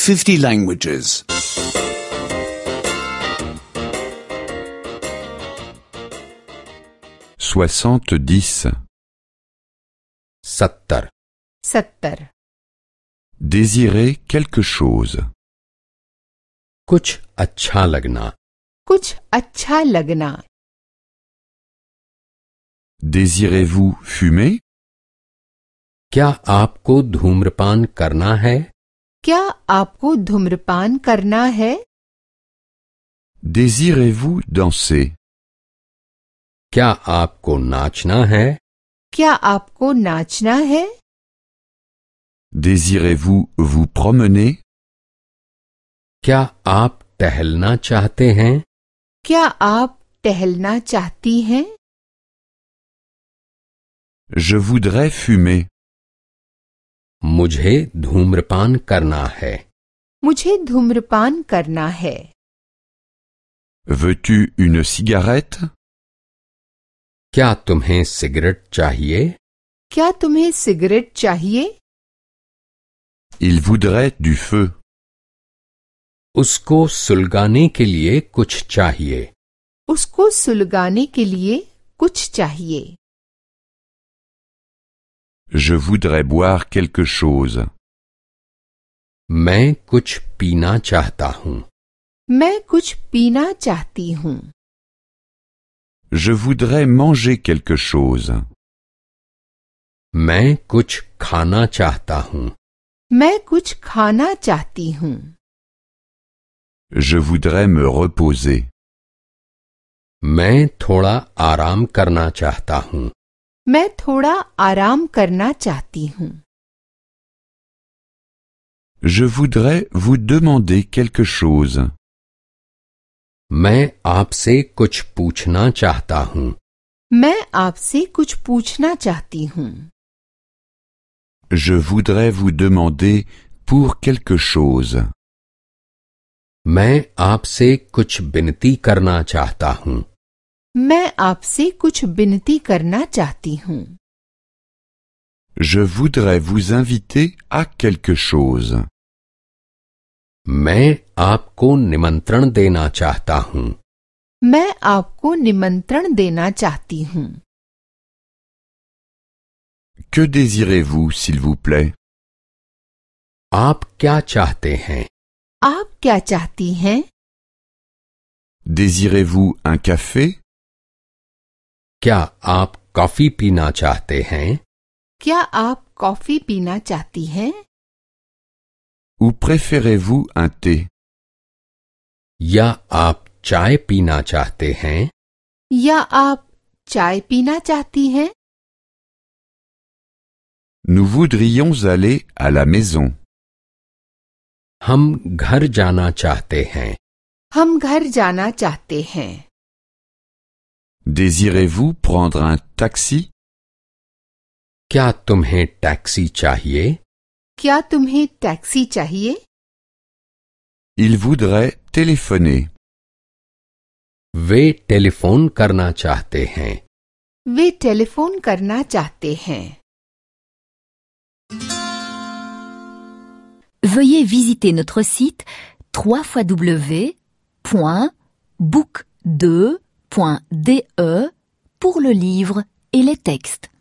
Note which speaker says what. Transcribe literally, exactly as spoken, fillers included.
Speaker 1: fifty languages.
Speaker 2: soixante-dix.
Speaker 3: सत्तर
Speaker 4: सत्तर
Speaker 2: Désirer quelque chose.
Speaker 3: कुछ अच्छा लगना
Speaker 4: कुछ अच्छा लगना
Speaker 2: Désirez-vous fumer?
Speaker 3: क्या आपको धूम्रपान करना है?
Speaker 4: क्या आपको धूम्रपान करना है?
Speaker 2: Désirez-vous danser?
Speaker 3: क्या आपको नाचना है?
Speaker 4: क्या आपको नाचना है?
Speaker 2: Désirez-vous vous promener?
Speaker 3: क्या आप टहलना चाहते हैं?
Speaker 4: क्या आप टहलना चाहती हैं?
Speaker 2: Je voudrais fumer.
Speaker 3: मुझे धूम्रपान करना है।
Speaker 4: मुझे धूम्रपान करना है।
Speaker 2: Veux-tu une cigarette?
Speaker 3: क्या तुम्हें सिगरेट चाहिए?
Speaker 4: क्या तुम्हें सिगरेट चाहिए?
Speaker 2: Il voudrait du feu.
Speaker 3: उसको सुलगाने के लिए कुछ चाहिए।
Speaker 4: उसको सुलगाने के लिए कुछ चाहिए।
Speaker 2: Je voudrais boire quelque chose.
Speaker 3: मैं कुछ पीना चाहता हूँ।
Speaker 4: मैं कुछ पीना चाहती हूँ।
Speaker 2: Je voudrais manger quelque chose.
Speaker 3: मैं कुछ खाना चाहता हूँ।
Speaker 4: मैं कुछ खाना चाहती हूँ।
Speaker 2: Je voudrais me reposer.
Speaker 3: मैं थोड़ा आराम करना चाहता हूँ।
Speaker 4: मैं थोड़ा आराम करना चाहती हूँ।
Speaker 2: Je voudrais vous demander quelque chose.
Speaker 3: मैं आपसे कुछ पूछना चाहता हूँ।
Speaker 4: मैं आपसे कुछ पूछना चाहती हूँ।
Speaker 2: Je voudrais vous demander pour quelque chose.
Speaker 3: मैं आपसे कुछ विनती करना चाहता हूँ।
Speaker 4: मैं आपसे कुछ विनती करना चाहती हूँ।
Speaker 2: Je voudrais vous inviter à quelque chose.
Speaker 3: मैं आपको निमंत्रण देना चाहता हूँ।
Speaker 4: मैं आपको निमंत्रण देना चाहती हूँ।
Speaker 2: Que désirez-vous, s'il vous plaît?
Speaker 3: आप क्या चाहते हैं?
Speaker 4: आप क्या चाहती हैं?
Speaker 2: Désirez-vous un café?
Speaker 3: क्या आप कॉफी पीना चाहते हैं?
Speaker 4: क्या आप कॉफी पीना चाहती हैं?
Speaker 2: Ou préférez-vous un thé?
Speaker 3: या आप चाय पीना चाहते हैं?
Speaker 4: या आप चाय पीना चाहती हैं?
Speaker 2: Nous voudrions aller à la maison.
Speaker 3: हम घर जाना चाहते हैं।
Speaker 4: हम घर जाना चाहते हैं।
Speaker 2: Désirez-vous prendre un taxi?
Speaker 3: क्या तुम्हें टैक्सी चाहिए?
Speaker 4: क्या तुम्हें टैक्सी चाहिए?
Speaker 2: Il voudrait téléphoner.
Speaker 3: वे टेलीफोन करना चाहते हैं।
Speaker 4: वे टेलीफोन करना चाहते हैं।
Speaker 5: Veuillez visiter notre site w w w point book deux point d e pour le livre et les textes.